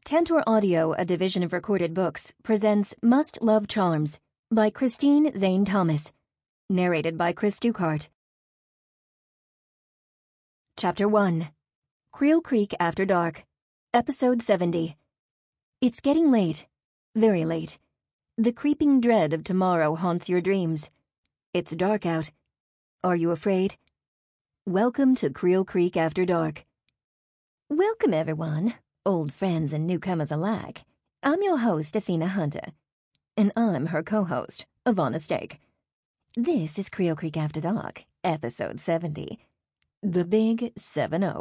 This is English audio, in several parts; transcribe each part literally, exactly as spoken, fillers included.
Tantor Audio, a division of Recorded Books, presents Must Love Charms by Christine Zane Thomas. Narrated by Chris Dukehart. Chapter one. Creel Creek After Dark. Episode seventy. It's getting late. Very late. The creeping dread of tomorrow haunts your dreams. It's dark out. Are you afraid? Welcome to Creel Creek After Dark. Welcome, everyone. Old friends and newcomers alike. I'm your host, Athena Hunter. And I'm her co-host, Ivana Stake. This is Creel Creek After Dark, Episode seventy. The Big seven oh.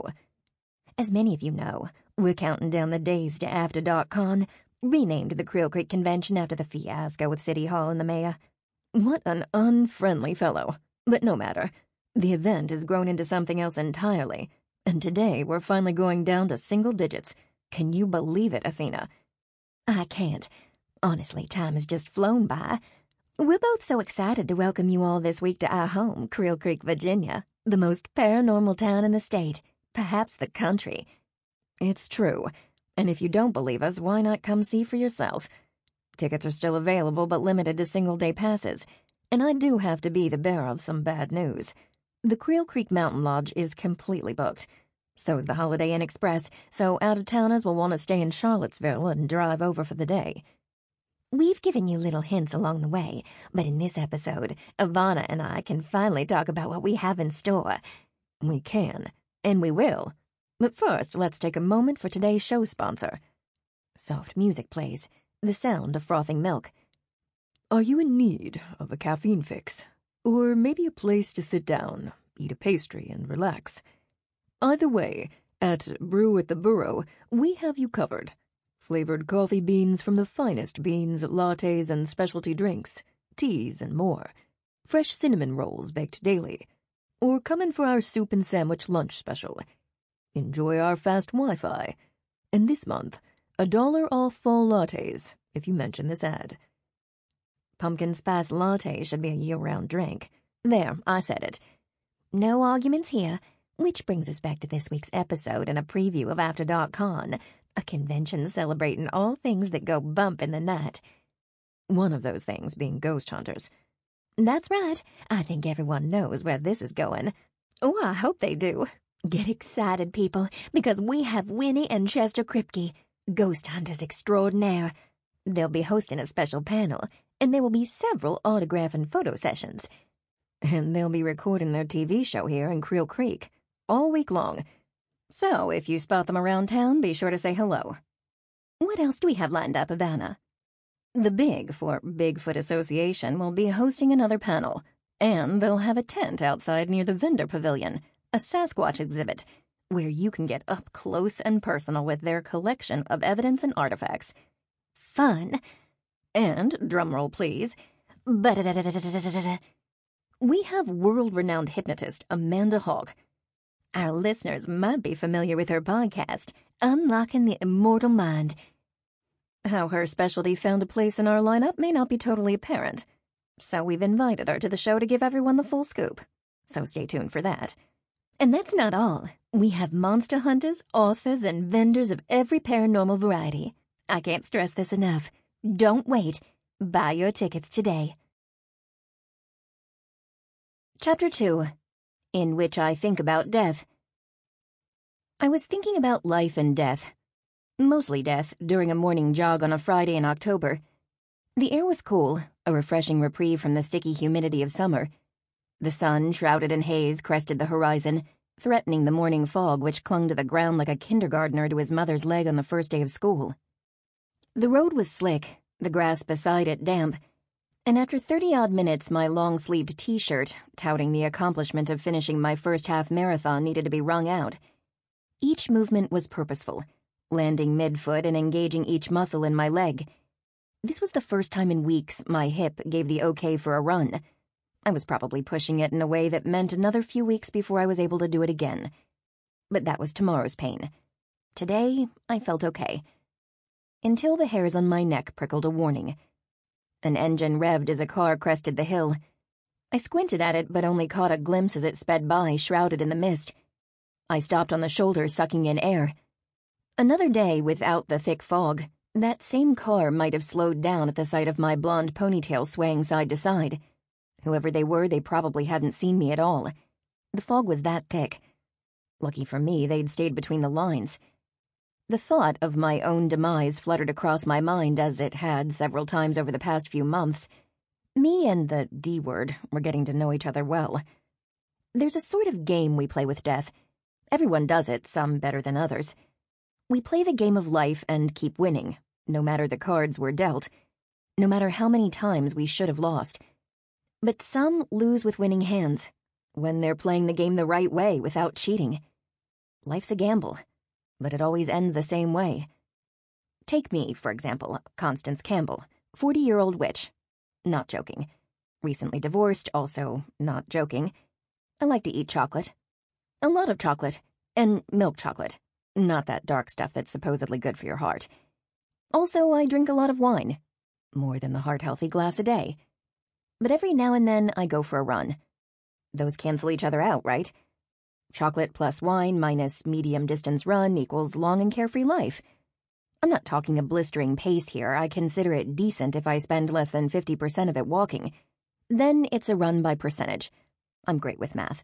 As many of you know, we're counting down the days to After Dark Con, renamed the Creel Creek Convention after the fiasco with City Hall and the mayor. What an unfriendly fellow. But no matter. The event has grown into something else entirely, and today we're finally going down to single digits. Can you believe it, Athena? I can't. Honestly, time has just flown by. We're both so excited to welcome you all this week to our home, Creel Creek, Virginia, the most paranormal town in the state, perhaps the country. It's true, and if you don't believe us, why not come see for yourself? Tickets are still available, but limited to single-day passes, and I do have to be the bearer of some bad news. The Creel Creek Mountain Lodge is completely booked. So's the Holiday Inn Express, so out-of-towners will want to stay in Charlottesville and drive over for the day. We've given you little hints along the way, but in this episode, Ivana and I can finally talk about what we have in store. We can, and we will. But first, let's take a moment for today's show sponsor. Soft music plays, the sound of frothing milk. Are you in need of a caffeine fix? Or maybe a place to sit down, eat a pastry, and relax? Either way, at Brew at the Burrow, we have you covered. Flavored coffee beans from the finest beans, lattes and specialty drinks, teas and more. Fresh cinnamon rolls baked daily. Or come in for our soup and sandwich lunch special. Enjoy our fast Wi-Fi. And this month, a dollar off fall lattes if you mention this ad. Pumpkin spice latte should be a year-round drink. There, I said it. No arguments here. Which brings us back to this week's episode and a preview of After Dark Con, a convention celebrating all things that go bump in the night. One of those things being ghost hunters. That's right. I think everyone knows where this is going. Oh, I hope they do. Get excited, people, because we have Winnie and Chester Kripke, ghost hunters extraordinaire. They'll be hosting a special panel, and there will be several autograph and photo sessions. And they'll be recording their T V show here in Creel Creek, all week long. So, if you spot them around town, be sure to say hello. What else do we have lined up, Ivana? The Big, for Bigfoot Association, will be hosting another panel, and they'll have a tent outside near the vendor pavilion, a Sasquatch exhibit, where you can get up close and personal with their collection of evidence and artifacts. Fun. And, drumroll please, we have world-renowned hypnotist Amanda Hawk. Our listeners might be familiar with her podcast, Unlocking the Immortal Mind. How her specialty found a place in our lineup may not be totally apparent, so we've invited her to the show to give everyone the full scoop. So stay tuned for that. And that's not all. We have monster hunters, authors, and vendors of every paranormal variety. I can't stress this enough. Don't wait. Buy your tickets today. Chapter two. In which I think about death. I was thinking about life and death. Mostly death, during a morning jog on a Friday in October. The air was cool, a refreshing reprieve from the sticky humidity of summer. The sun, shrouded in haze, crested the horizon, threatening the morning fog which clung to the ground like a kindergartner to his mother's leg on the first day of school. The road was slick, the grass beside it damp, and after thirty-odd minutes my long-sleeved T-shirt, touting the accomplishment of finishing my first half-marathon, needed to be wrung out. Each movement was purposeful, landing mid-foot and engaging each muscle in my leg. This was the first time in weeks my hip gave the okay for a run. I was probably pushing it in a way that meant another few weeks before I was able to do it again. But that was tomorrow's pain. Today, I felt okay. Until the hairs on my neck prickled a warning. An engine revved as a car crested the hill. I squinted at it, but only caught a glimpse as it sped by, shrouded in the mist. I stopped on the shoulder, sucking in air. Another day without the thick fog, that same car might have slowed down at the sight of my blonde ponytail swaying side to side. Whoever they were, they probably hadn't seen me at all. The fog was that thick. Lucky for me, they'd stayed between the lines. The thought of my own demise fluttered across my mind as it had several times over the past few months. Me and the D word were getting to know each other well. There's a sort of game we play with death. Everyone does it, some better than others. We play the game of life and keep winning, no matter the cards we're dealt, no matter how many times we should have lost. But some lose with winning hands, when they're playing the game the right way without cheating. Life's a gamble, but it always ends the same way. Take me, for example, Constance Campbell, forty-year-old witch. Not joking. Recently divorced, also not joking. I like to eat chocolate. A lot of chocolate, and milk chocolate. Not that dark stuff that's supposedly good for your heart. Also, I drink a lot of wine. More than the heart-healthy glass a day. But every now and then, I go for a run. Those cancel each other out, right? Chocolate plus wine minus medium-distance run equals long and carefree life. I'm not talking a blistering pace here. I consider it decent if I spend less than fifty percent of it walking. Then it's a run by percentage. I'm great with math.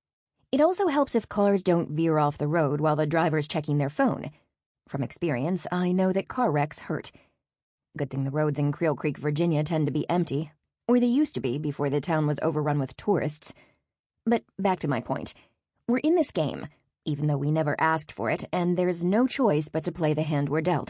It also helps if cars don't veer off the road while the driver's checking their phone. From experience, I know that car wrecks hurt. Good thing the roads in Creel Creek, Virginia tend to be empty, or they used to be before the town was overrun with tourists. But back to my point. We're in this game, even though we never asked for it, and there's no choice but to play the hand we're dealt.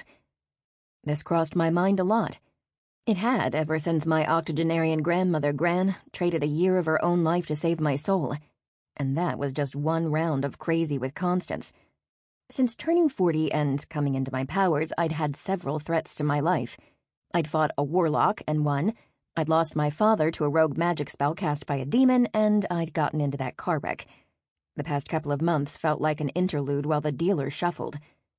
This crossed my mind a lot. It had ever since my octogenarian grandmother, Gran, traded a year of her own life to save my soul. And that was just one round of crazy with Constance. Since turning forty and coming into my powers, I'd had several threats to my life. I'd fought a warlock and won, I'd lost my father to a rogue magic spell cast by a demon, and I'd gotten into that car wreck. The past couple of months felt like an interlude while the dealer shuffled.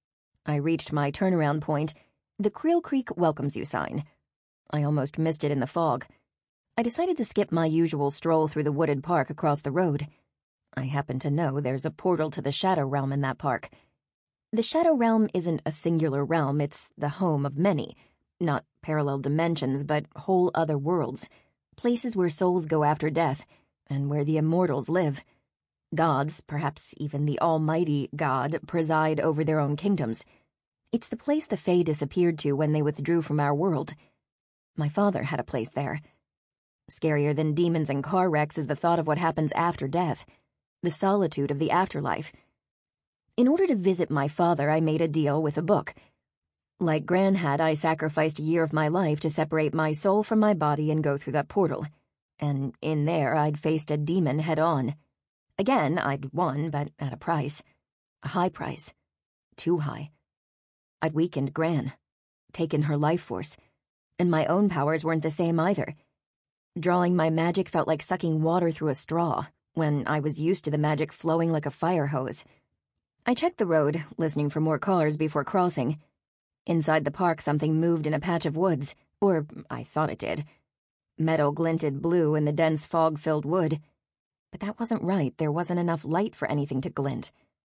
I reached my turnaround point, the Creel Creek welcomes you sign. I almost missed it in the fog. I decided to skip my usual stroll through the wooded park across the road. I happen to know there's a portal to the Shadow Realm in that park. The Shadow Realm isn't a singular realm, it's the home of many. Not parallel dimensions, but whole other worlds. Places where souls go after death, and where the immortals live. Gods, perhaps even the almighty God, preside over their own kingdoms. It's the place the Fae disappeared to when they withdrew from our world. My father had a place there. Scarier than demons and car wrecks is the thought of what happens after death. The solitude of the afterlife. In order to visit my father, I made a deal with a book. Like Gran had, I sacrificed a year of my life to separate my soul from my body and go through that portal. And in there, I'd faced a demon head-on. Again, I'd won, but at a price. A high price. Too high. I'd weakened Gran. Taken her life force. And my own powers weren't the same either. Drawing my magic felt like sucking water through a straw, when I was used to the magic flowing like a fire hose. I checked the road, listening for more cars before crossing. Inside the park, something moved in a patch of woods, or I thought it did. Metal glinted blue in the dense fog-filled wood. But that wasn't right. There wasn't enough light for anything to glint.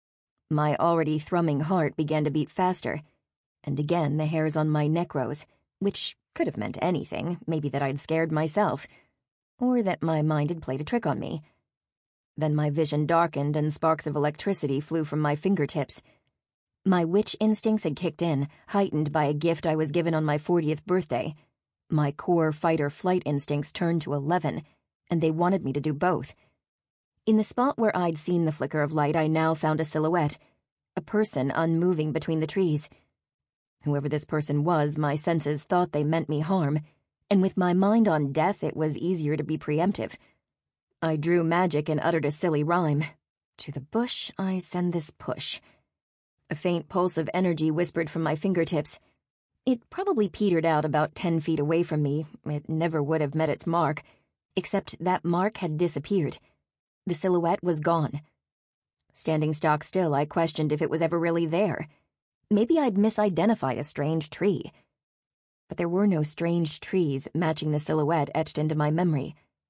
My already thrumming heart began to beat faster, and again the hairs on my neck rose, which could have meant anything, maybe that I'd scared myself, or that my mind had played a trick on me. Then my vision darkened and sparks of electricity flew from my fingertips. My witch instincts had kicked in, heightened by a gift I was given on my fortieth birthday. My core fight-or-flight instincts turned to eleven, and they wanted me to do both. In the spot where I'd seen the flicker of light, I now found a silhouette, a person unmoving between the trees. Whoever this person was, my senses thought they meant me harm, and with my mind on death, it was easier to be preemptive. I drew magic and uttered a silly rhyme. To the bush I send this push. A faint pulse of energy whispered from my fingertips. It probably petered out about ten feet away from me. It never would have met its mark, except that mark had disappeared. The silhouette was gone. Standing stock still, I questioned if it was ever really there. Maybe I'd misidentified a strange tree. But there were no strange trees matching the silhouette etched into my memory.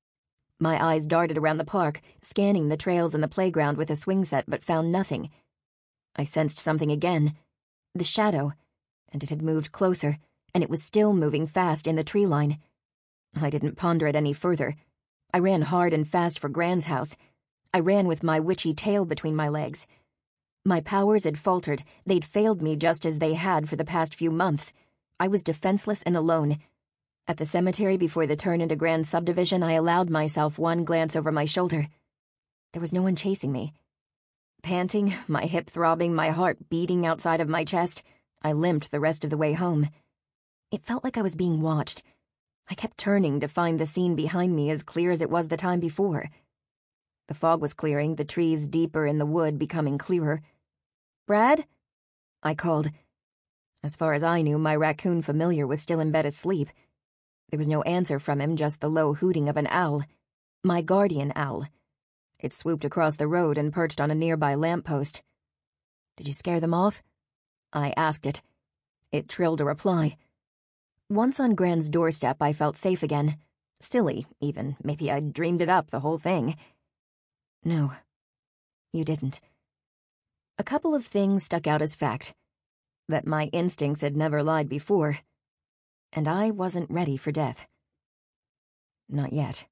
My eyes darted around the park, scanning the trails and the playground with a swing set, but found nothing. I sensed something again. The shadow, and it had moved closer, and it was still moving fast in the tree line. I didn't ponder it any further. I ran hard and fast for Gran's house. I ran with my witchy tail between my legs. My powers had faltered. They'd failed me just as they had for the past few months. I was defenseless and alone. At the cemetery before the turn into Grand Subdivision, I allowed myself one glance over my shoulder. There was no one chasing me. Panting, my hip throbbing, my heart beating outside of my chest, I limped the rest of the way home. It felt like I was being watched. I kept turning to find the scene behind me as clear as it was the time before. The fog was clearing, the trees deeper in the wood becoming clearer. "Brad?" I called. As far as I knew, my raccoon familiar was still in bed asleep. There was no answer from him, just the low hooting of an owl. My guardian owl. It swooped across the road and perched on a nearby lamppost. "Did you scare them off?" I asked it. It trilled a reply. Once on Gran's doorstep, I felt safe again. Silly, even. Maybe I'd dreamed it up, the whole thing. No, you didn't. A couple of things stuck out as fact. That my instincts had never lied before. And I wasn't ready for death. Not yet.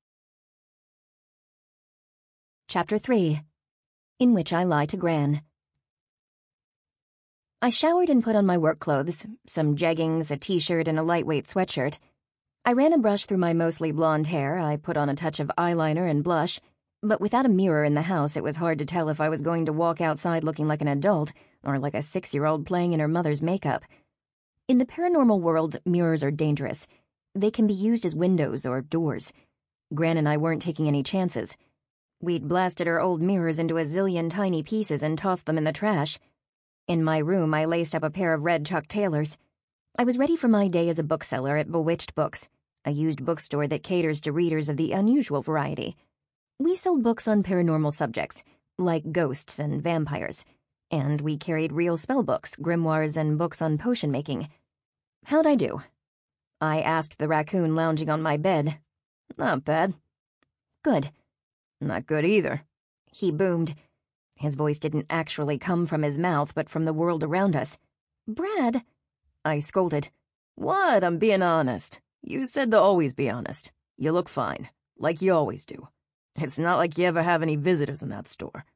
Chapter three, in which I lie to Gran. I showered and put on my work clothes, some jeggings, a t-shirt, and a lightweight sweatshirt. I ran a brush through my mostly blonde hair, I put on a touch of eyeliner and blush, but without a mirror in the house, it was hard to tell if I was going to walk outside looking like an adult or like a six-year-old playing in her mother's makeup. In the paranormal world, mirrors are dangerous. They can be used as windows or doors. Gran and I weren't taking any chances. We'd blasted our old mirrors into a zillion tiny pieces and tossed them in the trash. In my room, I laced up a pair of red Chuck Taylors. I was ready for my day as a bookseller at Bewitched Books, a used bookstore that caters to readers of the unusual variety. We sold books on paranormal subjects, like ghosts and vampires, and we carried real spell books, grimoires, and books on potion making. How'd I do? I asked the raccoon lounging on my bed. Not bad. Good. Not good either. He boomed. His voice didn't actually come from his mouth, but from the world around us. Brad, I scolded. What? I'm being honest. You said to always be honest. You look fine, like you always do. It's not like you ever have any visitors in that store.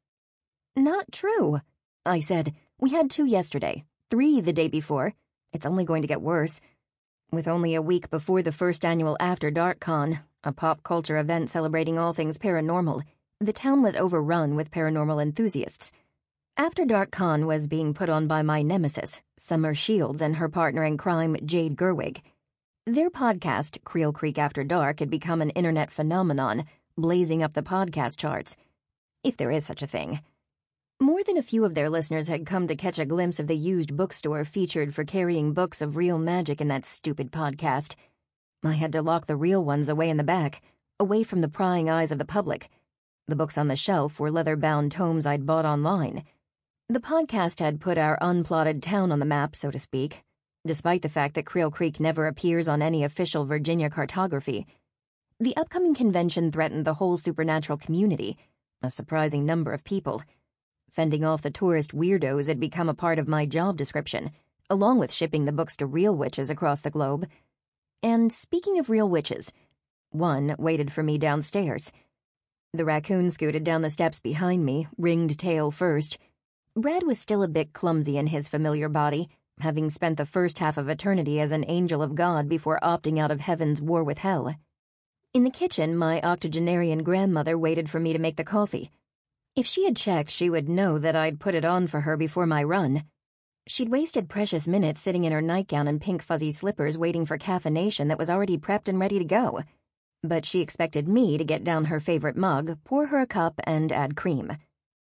Not true, I said. We had two yesterday, three the day before. It's only going to get worse. With only a week before the first annual After Dark Con, a pop culture event celebrating all things paranormal, the town was overrun with paranormal enthusiasts. After Dark Con was being put on by my nemesis, Summer Shields, and her partner in crime, Jade Gerwig. Their podcast, Creel Creek After Dark, had become an internet phenomenon, blazing up the podcast charts, if there is such a thing. More than a few of their listeners had come to catch a glimpse of the used bookstore featured for carrying books of real magic in that stupid podcast. I had to lock the real ones away in the back, away from the prying eyes of the public. The books on the shelf were leather-bound tomes I'd bought online. The podcast had put our unplotted town on the map, so to speak, despite the fact that Creel Creek never appears on any official Virginia cartography. The upcoming convention threatened the whole supernatural community, a surprising number of people. Fending off the tourist weirdos had become a part of my job description, along with shipping the books to real witches across the globe. And speaking of real witches, one waited for me downstairs. The raccoon scooted down the steps behind me, ringed tail first. Brad was still a bit clumsy in his familiar body, having spent the first half of eternity as an angel of God before opting out of heaven's war with hell. In the kitchen, my octogenarian grandmother waited for me to make the coffee. If she had checked, she would know that I'd put it on for her before my run. She'd wasted precious minutes sitting in her nightgown and pink fuzzy slippers waiting for caffeination that was already prepped and ready to go. But she expected me to get down her favorite mug, pour her a cup, and add cream.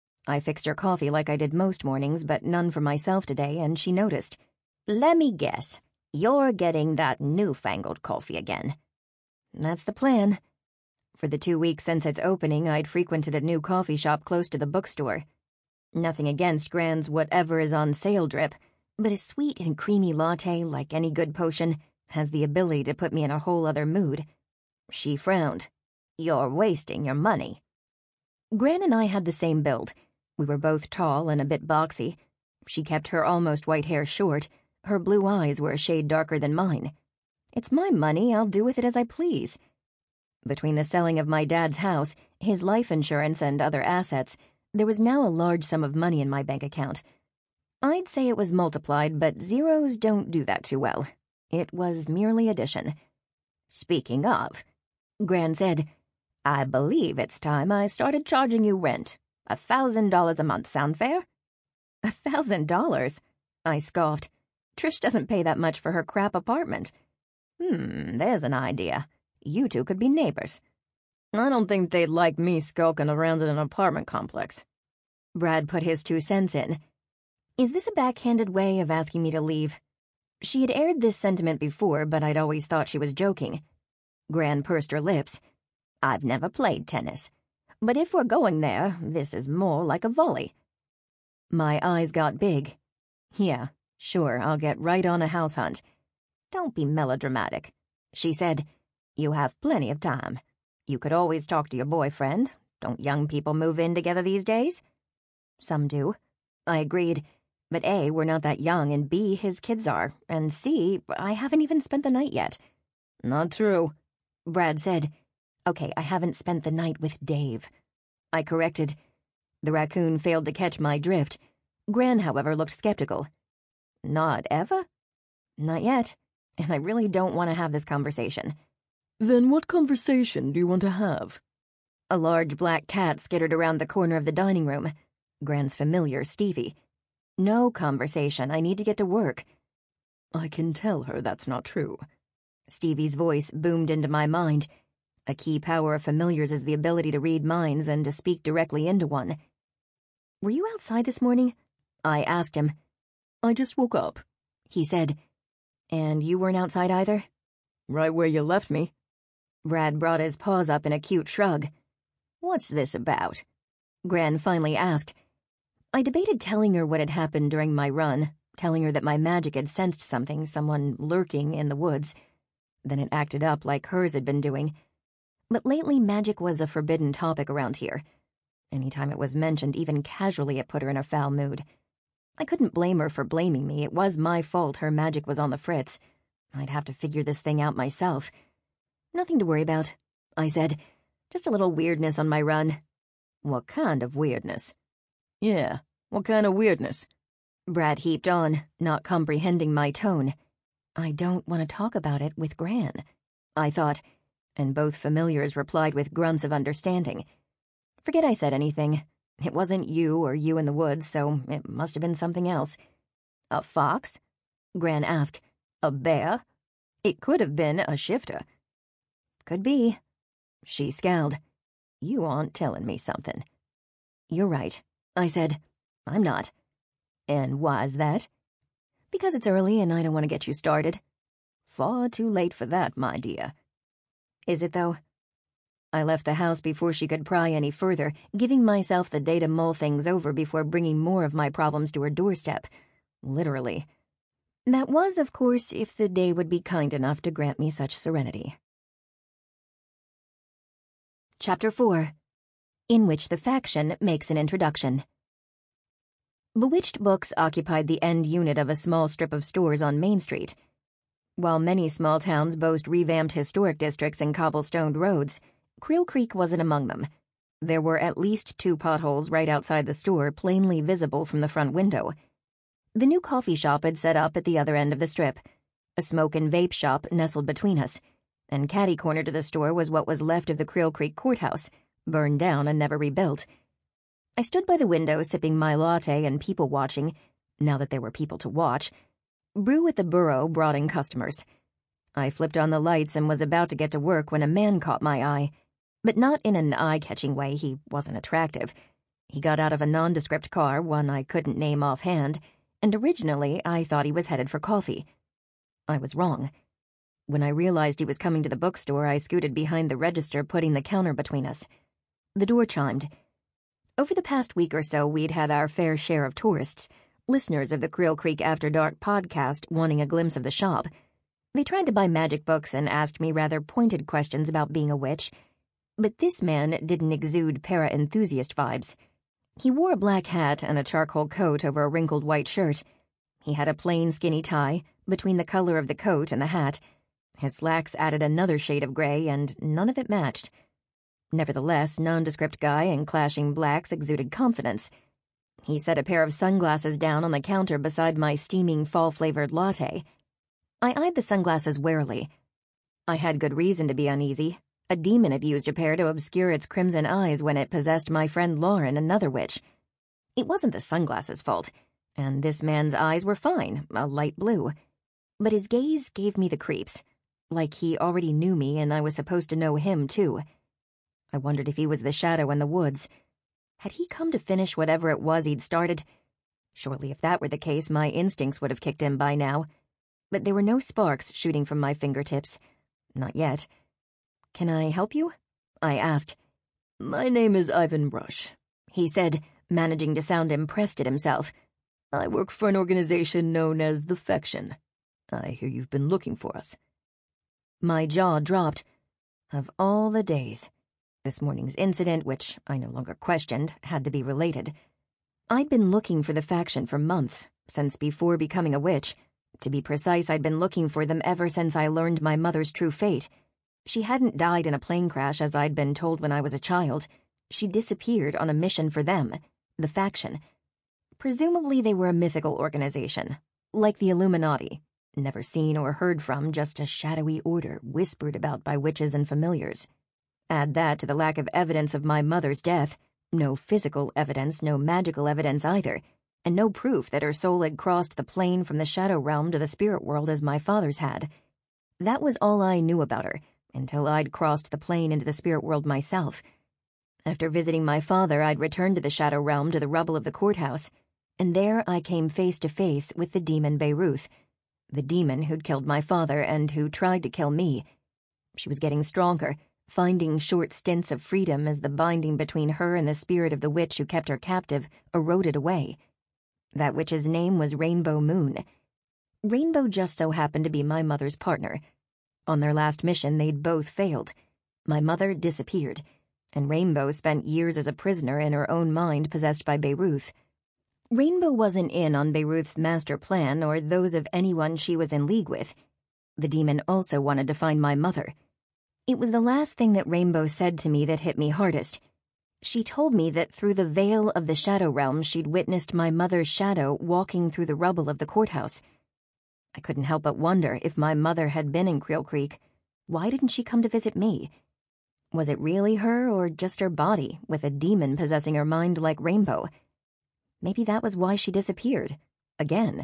I fixed her coffee like I did most mornings, but none for myself today, and she noticed. Let me guess. You're getting that newfangled coffee again. That's the plan. For the two weeks since its opening, I'd frequented a new coffee shop close to the bookstore. Nothing against Gran's whatever is on sale drip, but a sweet and creamy latte, like any good potion, has the ability to put me in a whole other mood. She frowned. You're wasting your money. Gran and I had the same build. We were both tall and a bit boxy. She kept her almost white hair short. Her blue eyes were a shade darker than mine. It's my money, I'll do with it as I please. Between the selling of my dad's house, his life insurance, and other assets, there was now a large sum of money in my bank account. I'd say it was multiplied, but zeros don't do that too well. It was merely addition. Speaking of, Gran said, I believe it's time I started charging you rent. A thousand dollars a month sound fair? A thousand dollars? I scoffed. Trish doesn't pay that much for her crap apartment. Hmm, there's an idea. You two could be neighbors. I don't think they'd like me skulking around in an apartment complex. Brad put his two cents in. Is this a backhanded way of asking me to leave? She had aired this sentiment before, but I'd always thought she was joking. Gran pursed her lips. I've never played tennis. But if we're going there, this is more like a volley. My eyes got big. Yeah, sure, I'll get right on a house hunt. Don't be melodramatic, she said. You have plenty of time. You could always talk to your boyfriend. Don't young people move in together these days? Some do. I agreed. But A, we're not that young, and B, his kids are, and C, I haven't even spent the night yet. Not true, Brad said. Okay, I haven't spent the night with Dave. I corrected. The raccoon failed to catch my drift. Gran, however, looked skeptical. Not ever? Not yet, and I really don't want to have this conversation. Then what conversation do you want to have? A large black cat skittered around the corner of the dining room. Gran's familiar, Stevie. No conversation, I need to get to work. I can tell her that's not true. Stevie's voice boomed into my mind. A key power of familiars is the ability to read minds and to speak directly into one. Were you outside this morning? I asked him. I just woke up, he said. And you weren't outside either? Right where you left me. Brad brought his paws up in a cute shrug. What's this about? Gran finally asked. I debated telling her what had happened during my run, telling her that my magic had sensed something, someone lurking in the woods. Then it acted up like hers had been doing. But lately magic was a forbidden topic around here. Anytime it was mentioned, even casually, it put her in a foul mood. I couldn't blame her for blaming me. It was my fault her magic was on the fritz. I'd have to figure this thing out myself. Nothing to worry about, I said. Just a little weirdness on my run. What kind of weirdness? Yeah, what kind of weirdness? Brad heaped on, not comprehending my tone. I don't want to talk about it with Gran, I thought, and both familiars replied with grunts of understanding. Forget I said anything. It wasn't you or you in the woods, so it must have been something else. A fox? Gran asked. A bear? It could have been a shifter. Could be. She scowled. You aren't telling me something. You're right, I said. I'm not. And why's that? Because it's early and I don't want to get you started. Far too late for that, my dear. Is it, though? I left the house before she could pry any further, giving myself the day to mull things over before bringing more of my problems to her doorstep. Literally. That was, of course, if the day would be kind enough to grant me such serenity. Chapter four, in which the faction makes an introduction. Bewitched Books occupied the end unit of a small strip of stores on Main Street. While many small towns boast revamped historic districts and cobblestoned roads, Creel Creek wasn't among them. There were at least two potholes right outside the store, plainly visible from the front window. The new coffee shop had set up at the other end of the strip. A smoke and vape shop nestled between us, and catty-corner to the store was what was left of the Creel Creek courthouse, burned down and never rebuilt. I stood by the window sipping my latte and people-watching, now that there were people to watch. Brew at the Burrow brought in customers. I flipped on the lights and was about to get to work when a man caught my eye. But not in an eye-catching way. He wasn't attractive. He got out of a nondescript car, one I couldn't name offhand, and originally I thought he was headed for coffee. I was wrong. When I realized he was coming to the bookstore, I scooted behind the register, putting the counter between us. The door chimed. Over the past week or so, we'd had our fair share of tourists, listeners of the Creel Creek After Dark podcast wanting a glimpse of the shop. They tried to buy magic books and asked me rather pointed questions about being a witch, but this man didn't exude para-enthusiast vibes. He wore a black hat and a charcoal coat over a wrinkled white shirt. He had a plain, skinny tie between the color of the coat and the hat. His slacks added another shade of gray, and none of it matched. Nevertheless, nondescript guy in clashing blacks exuded confidence. He set a pair of sunglasses down on the counter beside my steaming fall-flavored latte. I eyed the sunglasses warily. I had good reason to be uneasy. A demon had used a pair to obscure its crimson eyes when it possessed my friend Lauren, another witch. It wasn't the sunglasses' fault, and this man's eyes were fine, a light blue. But his gaze gave me the creeps, like he already knew me and I was supposed to know him, too. I wondered if he was the shadow in the woods. Had he come to finish whatever it was he'd started? Surely if that were the case, my instincts would have kicked in by now. But there were no sparks shooting from my fingertips. Not yet. "Can I help you?" I asked. "My name is Ivan Rush," he said, managing to sound impressed at himself. "I work for an organization known as The Faction. I hear you've been looking for us." My jaw dropped. Of all the days. This morning's incident, which I no longer questioned, had to be related. I'd been looking for the Faction for months, since before becoming a witch. To be precise, I'd been looking for them ever since I learned my mother's true fate. She hadn't died in a plane crash as I'd been told when I was a child. She disappeared on a mission for them, the Faction. Presumably they were a mythical organization, like the Illuminati. Never seen or heard from, just a shadowy order whispered about by witches and familiars. Add that to the lack of evidence of my mother's death. No physical evidence, no magical evidence either, and no proof that her soul had crossed the plane from the shadow realm to the spirit world as my father's had. That was all I knew about her, until I'd crossed the plane into the spirit world myself. After visiting my father, I'd returned to the shadow realm to the rubble of the courthouse, and there I came face to face with the demon Beiruth, the demon who'd killed my father and who tried to kill me. She was getting stronger, finding short stints of freedom as the binding between her and the spirit of the witch who kept her captive eroded away. That witch's name was Rainbow Moon. Rainbow just so happened to be my mother's partner. On their last mission, they'd both failed. My mother disappeared, and Rainbow spent years as a prisoner in her own mind possessed by Beiruth. Rainbow wasn't in on Beiruth's master plan or those of anyone she was in league with. The demon also wanted to find my mother. It was the last thing that Rainbow said to me that hit me hardest. She told me that through the veil of the shadow realm she'd witnessed my mother's shadow walking through the rubble of the courthouse. I couldn't help but wonder if my mother had been in Creel Creek. Why didn't she come to visit me? Was it really her or just her body, with a demon possessing her mind like Rainbow? Maybe that was why she disappeared. Again.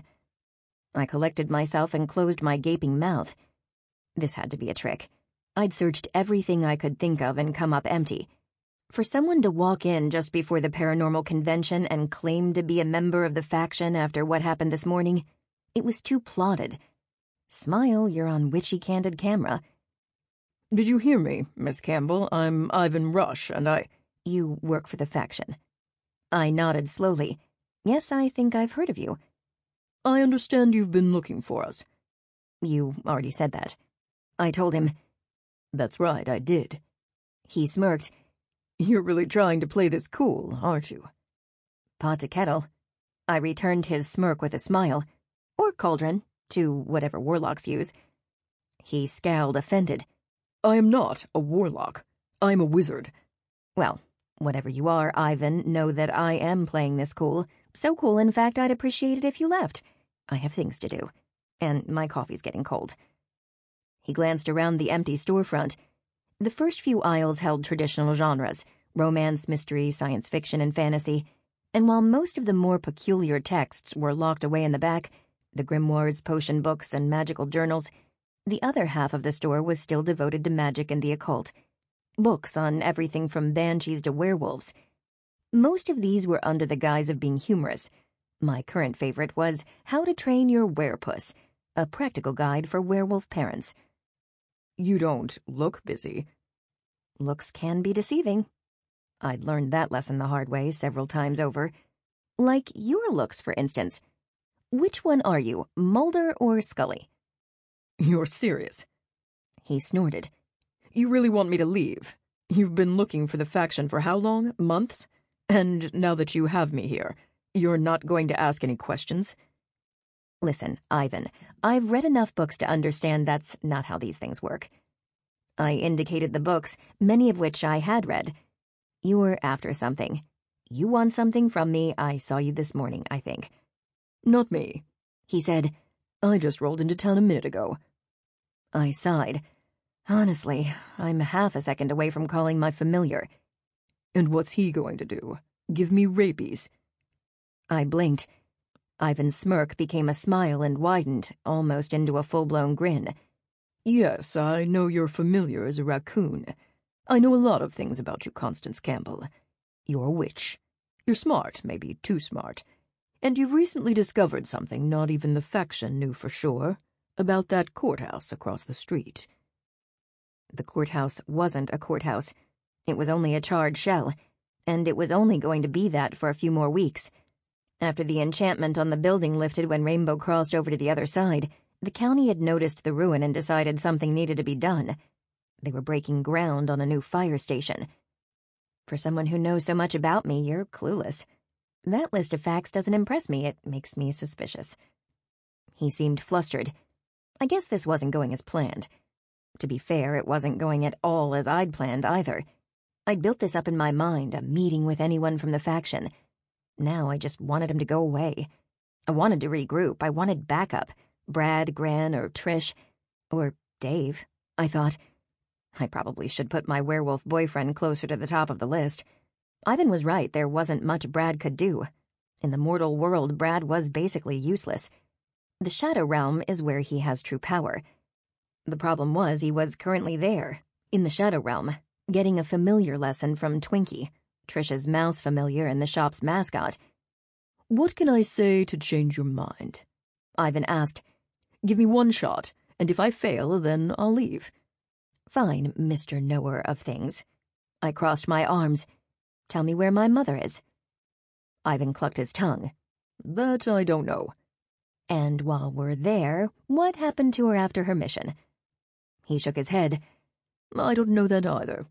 I collected myself and closed my gaping mouth. This had to be a trick. I'd searched everything I could think of and come up empty. For someone to walk in just before the paranormal convention and claim to be a member of the Faction after what happened this morning, it was too plotted. Smile, you're on witchy candid camera. "Did you hear me, Miss Campbell? I'm Ivan Rush, and I—" "You work for the Faction." I nodded slowly. "Yes, I think I've heard of you." "I understand you've been looking for us." "You already said that." I told him. "That's right, I did." He smirked. "You're really trying to play this cool, aren't you?" "Pot to kettle." I returned his smirk with a smile. Or cauldron, to whatever warlocks use. He scowled, offended. "I am not a warlock. I'm a wizard." "Well, whatever you are, Ivan, know that I am playing this cool. So cool, in fact, I'd appreciate it if you left. I have things to do. And my coffee's getting cold." He glanced around the empty storefront. The first few aisles held traditional genres, romance, mystery, science fiction, and fantasy. And while most of the more peculiar texts were locked away in the back, the grimoires, potion books, and magical journals, the other half of the store was still devoted to magic and the occult. Books on everything from banshees to werewolves. Most of these were under the guise of being humorous. My current favorite was How to Train Your Werepuss, a practical guide for werewolf parents. "You don't look busy." "Looks can be deceiving." I'd learned that lesson the hard way several times over. Like your looks, for instance. Which one are you, Mulder or Scully? "You're serious?" He snorted. "You really want me to leave? You've been looking for the Faction for how long? Months?" And now that you have me here, you're not going to ask any questions? Listen, Ivan, I've read enough books to understand that's not how these things work. I indicated the books, many of which I had read. You were after something. You want something from me. I saw you this morning, I think. Not me, he said. I just rolled into town a minute ago. I sighed. Honestly, I'm half a second away from calling my familiar. And what's he going to do? Give me rabies? I blinked. Ivan's smirk became a smile and widened, almost into a full-blown grin. Yes, I know you're familiar as a raccoon. I know a lot of things about you, Constance Campbell. You're a witch. You're smart, maybe too smart. And you've recently discovered something not even the faction knew for sure, about that courthouse across the street. The courthouse wasn't a courthouse. It was only a charred shell, and it was only going to be that for a few more weeks. After the enchantment on the building lifted when Rainbow crossed over to the other side, the county had noticed the ruin and decided something needed to be done. They were breaking ground on a new fire station. For someone who knows so much about me, you're clueless. That list of facts doesn't impress me. It makes me suspicious. He seemed flustered. I guess this wasn't going as planned. To be fair, it wasn't going at all as I'd planned either. I'd built this up in my mind, a meeting with anyone from the faction. Now I just wanted him to go away. I wanted to regroup. I wanted backup. Brad, Gran, or Trish. Or Dave, I thought. I probably should put my werewolf boyfriend closer to the top of the list. Ivan was right, there wasn't much Brad could do. In the mortal world, Brad was basically useless. The Shadow Realm is where he has true power. The problem was he was currently there, in the Shadow Realm, getting a familiar lesson from Twinkie, Trish's mouse familiar and the shop's mascot. What can I say to change your mind? Ivan asked. Give me one shot, and if I fail, then I'll leave. Fine, Mister Knower of Things. I crossed my arms. Tell me where my mother is. Ivan clucked his tongue. That I don't know. And while we're there, what happened to her after her mission? He shook his head. I don't know that either.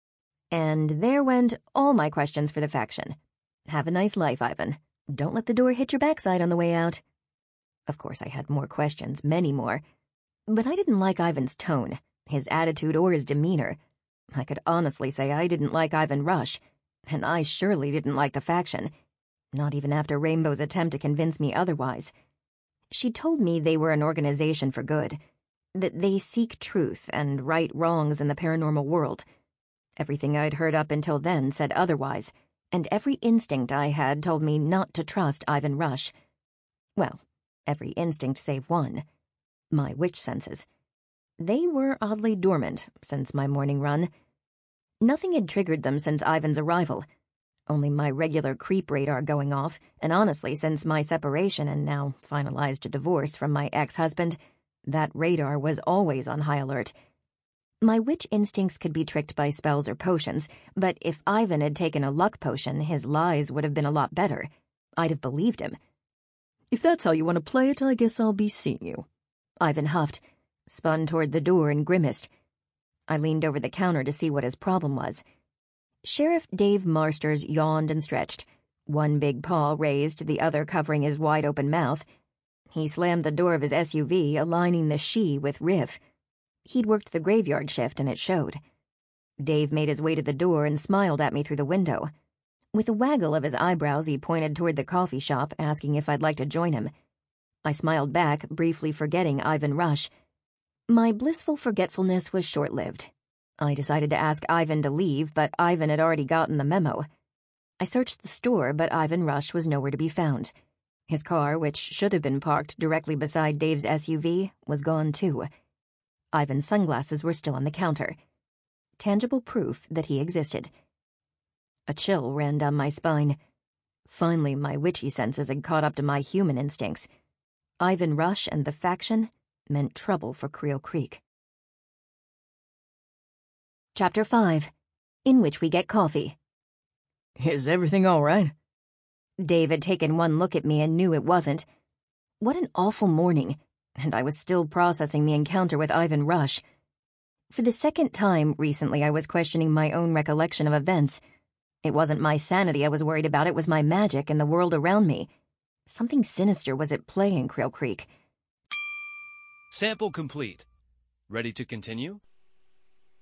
And there went all my questions for the faction. Have a nice life, Ivan. Don't let the door hit your backside on the way out. Of course, I had more questions, many more. But I didn't like Ivan's tone, his attitude, or his demeanor. I could honestly say I didn't like Ivan Rush, and I surely didn't like the faction. Not even after Rainbow's attempt to convince me otherwise. She told me they were an organization for good, that they seek truth and right wrongs in the paranormal world. Everything I'd heard up until then said otherwise, and every instinct I had told me not to trust Ivan Rush. Well, every instinct save one. My witch senses. They were oddly dormant since my morning run. Nothing had triggered them since Ivan's arrival. Only my regular creep radar going off, and honestly, since my separation and now finalized divorce from my ex-husband, that radar was always on high alert. My witch instincts could be tricked by spells or potions, but if Ivan had taken a luck potion, his lies would have been a lot better. I'd have believed him. If that's how you want to play it, I guess I'll be seeing you. Ivan huffed, spun toward the door and grimaced. I leaned over the counter to see what his problem was. Sheriff Dave Marsters yawned and stretched, one big paw raised, the other covering his wide-open mouth. He slammed the door of his S U V, aligning the she with Riff. He'd worked the graveyard shift, and it showed. Dave made his way to the door and smiled at me through the window. With a waggle of his eyebrows, he pointed toward the coffee shop, asking if I'd like to join him. I smiled back, briefly forgetting Ivan Rush. My blissful forgetfulness was short-lived. I decided to ask Ivan to leave, but Ivan had already gotten the memo. I searched the store, but Ivan Rush was nowhere to be found. His car, which should have been parked directly beside Dave's S U V, was gone too. Ivan's sunglasses were still on the counter. Tangible proof that he existed. A chill ran down my spine. Finally, my witchy senses had caught up to my human instincts. Ivan Rush and the faction meant trouble for Creel Creek. Chapter five, in which we get coffee. Is everything all right? Dave had taken one look at me and knew it wasn't. What an awful morning, and I was still processing the encounter with Ivan Rush. For the second time recently, I was questioning my own recollection of events. It wasn't my sanity I was worried about, it was my magic and the world around me. Something sinister was at play in Creel Creek. Sample complete. Ready to continue?